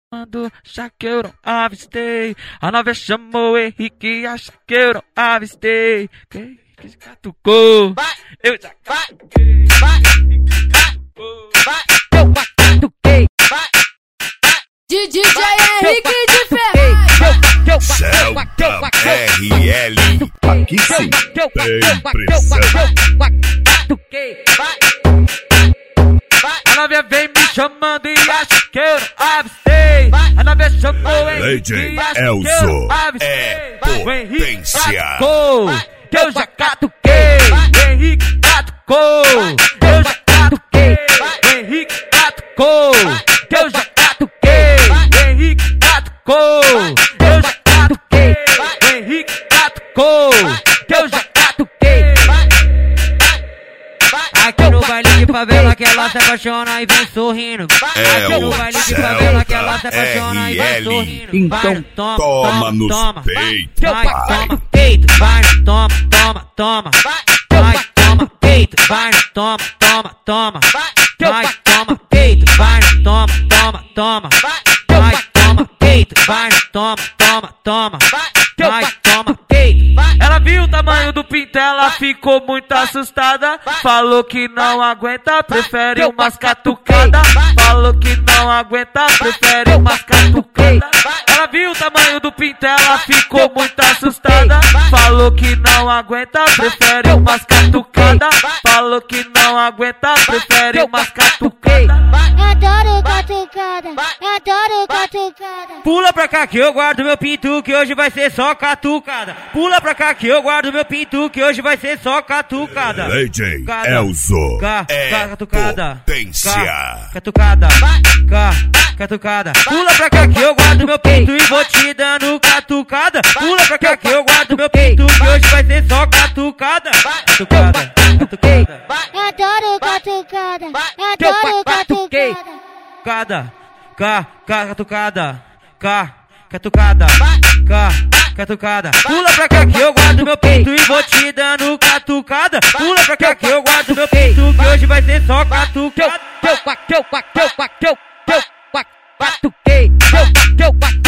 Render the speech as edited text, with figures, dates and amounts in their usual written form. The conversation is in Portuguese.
Quando já que eu não avistei, a nova chamou Henrique, acha que eu não avistei. Quem que se catucou? Eu já catuquei. Eu catuquei. DJ Henrique de Ferraz. Celta RL. Aqui sim. Tem pressão. A novinha vem me chamando e acha que eu não avistei. A novinha chamou Henrique e acha que eu não avistei. O Henrique catucou, que eu já catuquei. O Henrique catucou, eu já catuquei. O Henrique catucou, que eu já catuquei. O Henrique catucou, eu já catuquei. O Henrique catucou, que eu já catuquei. Aqui no baile de favela que ela se apaixona e vem sorrindo. Aqui no baile de favela que ela se apaixona e vem sorrindo. Então toma nos peitos, vai, pai. toma peito, vai, toma, toma. Vai, toma peito, vai, toma, toma. Vai, toma peito, vai, toma. Vai, toma peito, vai, toma. Vai, toma peito. Ela viu o tamanho do pinto, ela ficou muito assustada. Falou que não aguenta, prefere umas catucadas. Falou que não aguenta, prefere umas catucadas. Ela viu o tamanho do pinto, ela ficou muito assustada. Falou que não aguenta, prefere umas catucadas. Falou que não aguenta, prefere umas catucadas. Adoro catucada. Pula pra cá que eu guardo meu pinto, que hoje vai ser só catucada. Pula pra cá que eu guardo meu pinto, que hoje vai ser só catucada. DJ Elzo é potência. Catucada. Catucada. Pula pra cá que eu guardo meu pinto e vou te dando catucada. Pula pra cá que eu guardo meu pinto, que hoje vai ser só catucada. Catucada. Adoro catucada. Catucada. Pula pra cá que eu guardo meu pinto e vou te dando catucada. Pula pra cá que eu guardo meu pinto, que hoje vai ser só catucada. Catuquei.